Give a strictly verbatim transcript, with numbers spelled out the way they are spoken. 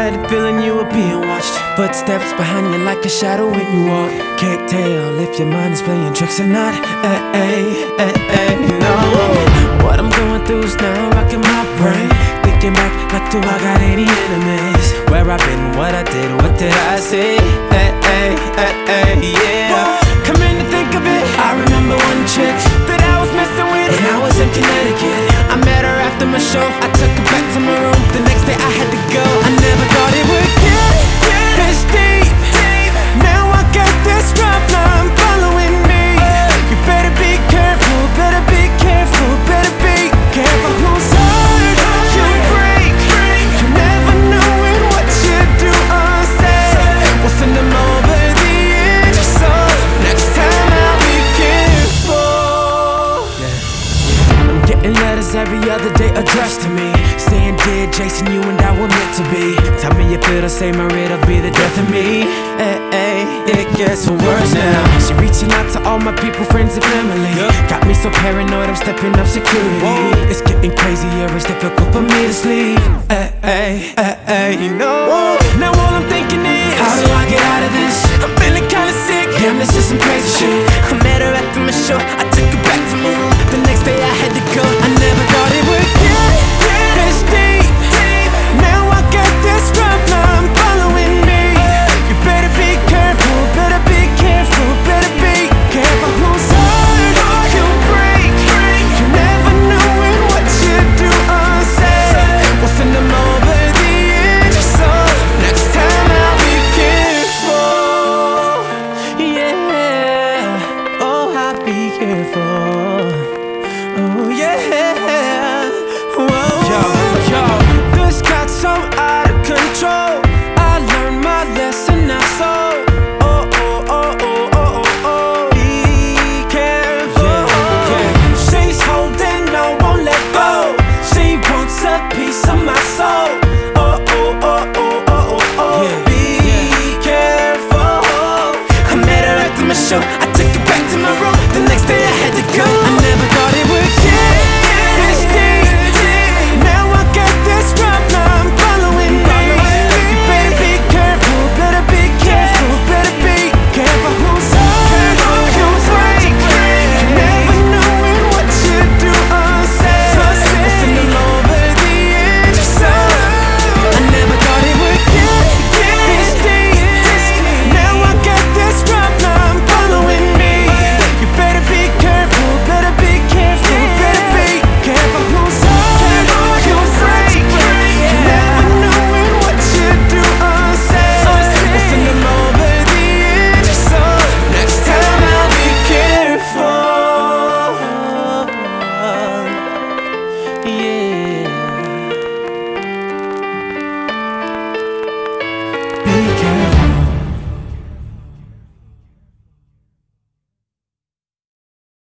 had the feeling you were being watched. Footsteps behind you like a shadow when you walk. Can't tell if your mind is playing tricks or not. Ay, ay, ay, ay, no. What I'm going through is now rocking my brain. Thinking back, like, do I got any enemies? Where I've been, what I did, what did I say? Ay, ay, ay, ay, yeah. Come in to think of it, I remember one chick that I was messing with, and I was in Connecticut. I met her after my show, I took her back to my room. The next day I had to go. I never thought it would get this deep. Now I got this problem following me. You better be careful, better be careful, better be careful whose heart you break. You never know in what you do or say. We'll send them over the edge, so next time I'll be careful. Yeah. I'm getting letters every other day addressed to me, saying, dear Jason, you and I were meant to be. Tell me if it'll say my it'll be the death of me. Hey, hey, it gets worse now. She reaching out to all my people, friends and family. Got me so paranoid, I'm stepping up security. Whoa. It's getting crazier, it's difficult for me to sleep. Hey, hey, hey, hey, you know. Whoa. Now all I'm thinking is, how do I get out of